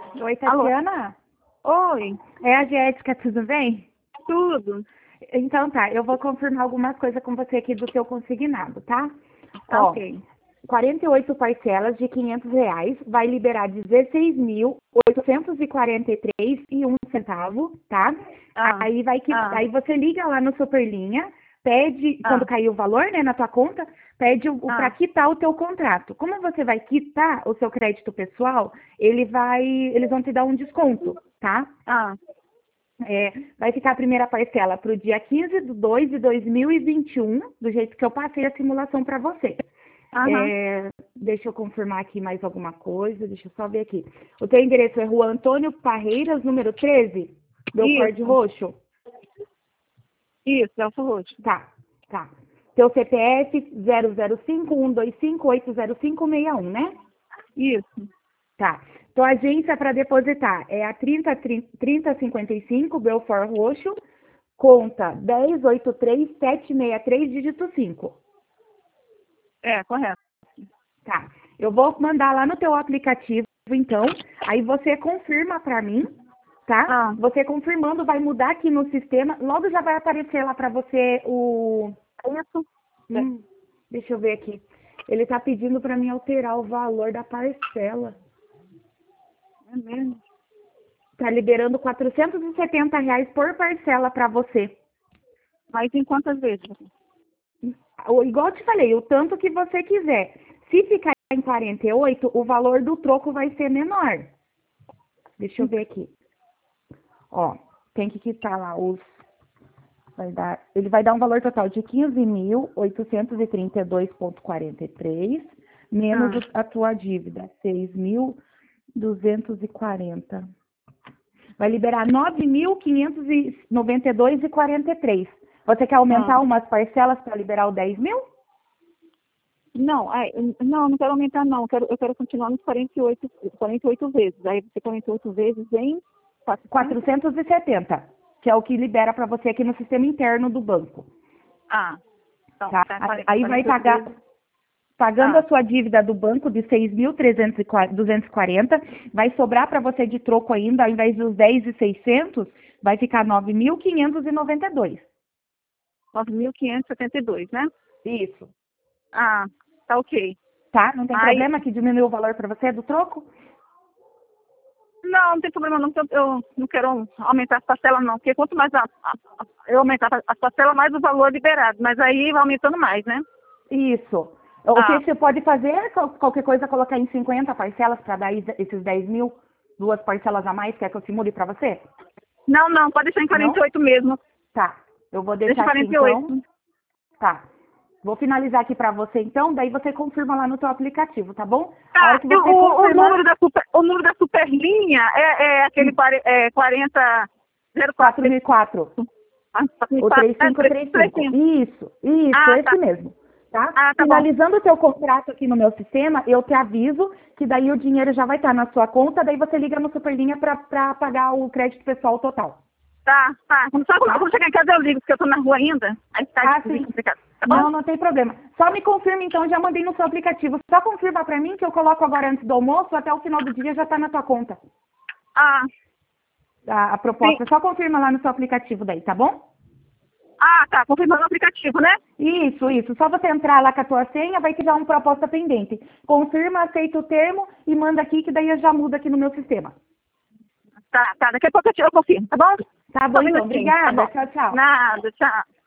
Oi, Alô? Tatiana? Oi, É a Jéssica, tudo bem? tudo. Então tá, eu vou confirmar algumas coisas com você aqui do seu consignado, tá? Tá Ó, ok. 48 parcelas de R$ 500, vai liberar 16.843,01 tá? Ah, Aí você liga lá no Superlinha, pede, quando ah, cair o valor, né, na tua conta, pede para ah, quitar o teu contrato. Como você vai quitar o seu crédito pessoal, eles vão te dar um desconto, tá? ah, Vai ficar a primeira parcela para o dia 15/2/2021, do jeito que eu passei a simulação para você. aham. Deixa eu confirmar aqui mais alguma coisa, deixa eu só ver aqui. O teu endereço é Rua Antônio Parreiras, número 13, Belford Isso, Roxo? isso, Elcio Roxo. Tá, tá. Teu CPF 00512580561, né? Isso. Tá. Tua agência para depositar é a 3055 Belfort Roxo, conta 1083763, dígito 5. É, correto. Tá. Eu vou mandar lá no teu aplicativo, então. Aí você confirma para mim, tá? Ah, Você confirmando, vai mudar aqui no sistema. Logo já vai aparecer lá para você o... isso. Deixa eu ver aqui. Ele tá pedindo para mim alterar o valor da parcela. É mesmo. Tá liberando R$ 470 por parcela para você. Mas em quantas vezes? Igual eu te falei, o tanto que você quiser. Se ficar em 48, o valor do troco vai ser menor. Deixa eu ver aqui. Ó, tem que quitar lá ele vai dar um valor total de 15.832,43, menos Ah, a tua dívida, 6.240. Vai liberar 9.592,43. Você quer ah. aumentar umas parcelas para liberar o 10 mil? Não, não quero aumentar não. Eu quero continuar nos 48 vezes. Aí você 48 vezes em 400? 470, que é o que libera para você aqui no sistema interno do banco. Ah, então, Tá? tá em Aí vai 48 pagar, vezes. pagando a Ah, sua dívida do banco de 6.240, vai sobrar para você de troco ainda, ao invés dos 10.600, vai ficar 9.592. 9.572, né? Isso. Ah, tá ok. Tá? Não tem Aí, problema que diminuiu o valor para você do troco? não tem problema não, porque eu não quero aumentar as parcelas não, porque quanto mais eu aumentar as parcelas, mais o valor liberado, mas aí vai aumentando mais, né? Isso. O que Ah, você pode fazer é qualquer coisa colocar em 50 parcelas para dar esses 10 mil, duas parcelas a mais, quer que eu simule para você? não, pode deixar em Não? 48 mesmo, Tá. Eu vou deixa deixar em aqui 48. então. Tá. Vou finalizar aqui para você então, daí você confirma lá no teu aplicativo, tá bom? A hora Tá, que e você o confirmar, número da superlinha é aquele 4004. 4004, o 3535. 35. Isso, Ah, esse tá. mesmo. Tá? Ah, tá bom. Finalizando o teu contrato aqui no meu sistema, eu te aviso que daí o dinheiro já vai estar na sua conta, daí você liga no Superlinha para pagar o crédito pessoal total. Tá. Só Tá? quando chegar em casa eu ligo, porque eu tô na rua ainda. Aí tá Ah, difícil sim. complicado. Tá bom? Não tem problema. Só me confirma então, já mandei no seu aplicativo. Só confirma para mim que eu coloco agora antes do almoço, até o final do dia já está na tua conta. Ah, A sim. proposta. Só confirma lá no seu aplicativo daí, tá bom? Ah, tá. Confirmando o aplicativo, né? Isso. Só você entrar lá com a tua senha, vai te dar uma proposta pendente. Confirma, aceita o termo e manda aqui, que daí eu já mudo aqui no meu sistema. Tá. Daqui a pouco eu confirmo, tá bom? Tá Só bom um então. minutinho, tá Obrigada. bom? Tchau, tchau. Nada, tchau.